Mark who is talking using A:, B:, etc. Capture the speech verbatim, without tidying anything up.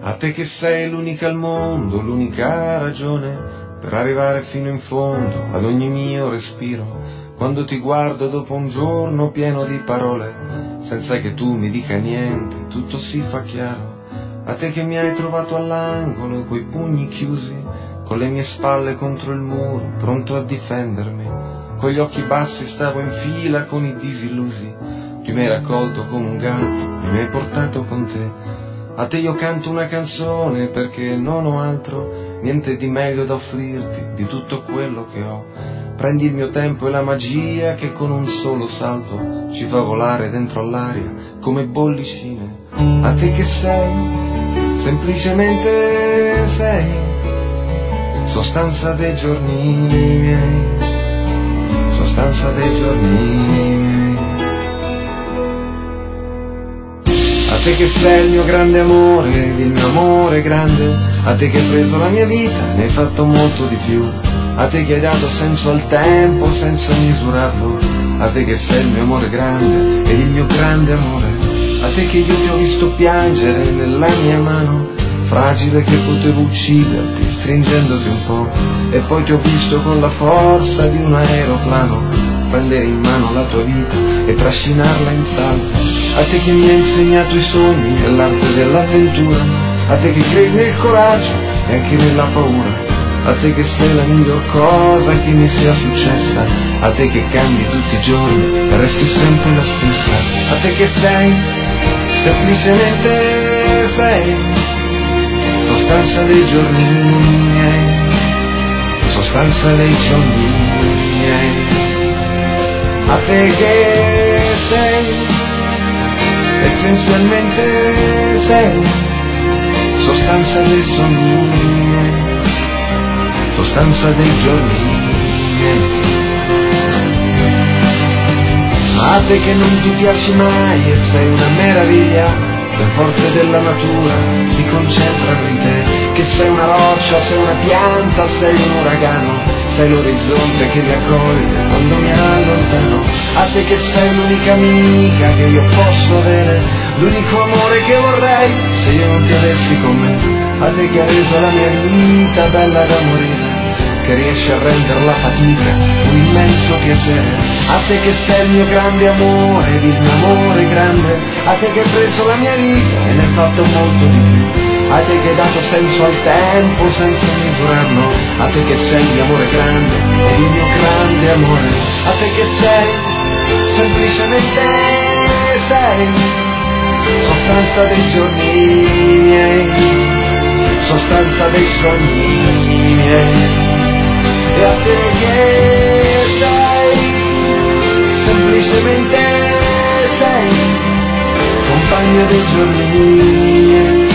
A: A te che sei l'unica al mondo, l'unica ragione per arrivare fino in fondo ad ogni mio respiro. Quando ti guardo dopo un giorno pieno di parole, senza che tu mi dica niente, tutto si fa chiaro. A te che mi hai trovato all'angolo coi pugni chiusi, con le mie spalle contro il muro, pronto a difendermi. Con gli occhi bassi stavo in fila con i disillusi. Tu mi hai raccolto come un gatto e mi hai portato con te. A te io canto una canzone perché non ho altro, niente di meglio da offrirti di tutto quello che ho. Prendi il mio tempo e la magia che con un solo salto ci fa volare dentro all'aria come bollicine. A te che sei, semplicemente sei, sostanza dei giorni miei, sostanza dei giorni miei. A te che sei il mio grande amore, il mio amore grande, a te che hai preso la mia vita, ne hai fatto molto di più, a te che hai dato senso al tempo senza misurarlo, a te che sei il mio amore grande ed il mio grande amore, a te che io ti ho visto piangere nella mia mano, fragile che potevo ucciderti stringendoti un po', e poi ti ho visto con la forza di un aeroplano prendere in mano la tua vita e trascinarla in salto. A te che mi hai insegnato i sogni e l'arte dell'avventura, a te che credi nel coraggio e anche nella paura, a te che sei la miglior cosa che mi sia successa, a te che cambi tutti i giorni e resti sempre la stessa, a te che sei, semplicemente sei, sostanza dei giorni miei, sostanza dei sogni miei. A te che sei, essenzialmente sei, sostanza dei sogni miei, sostanza dei giorni miei. A te che non ti piaci mai e sei una meraviglia, le forze della natura si concentrano in te, che sei una roccia, sei una pianta, sei un uragano, sei l'orizzonte che mi accoglie quando mi allontano. A te che sei l'unica amica che io posso avere, l'unico amore che vorrei se io non ti avessi con me. A te che hai reso la mia vita bella da morire, che riesci a rendere la fatica un immenso piacere. A te che sei il mio grande amore ed il mio amore grande, a te che hai preso la mia vita e ne hai fatto molto di più, a te che hai dato senso al tempo senza misurarlo, a te che sei il mio amore grande ed il mio grande amore, a te che sei, semplicemente sei, sostanza dei giorni miei, sostanza dei sogni miei. E a te che sei, semplicemente sei, compagno dei giorni miei,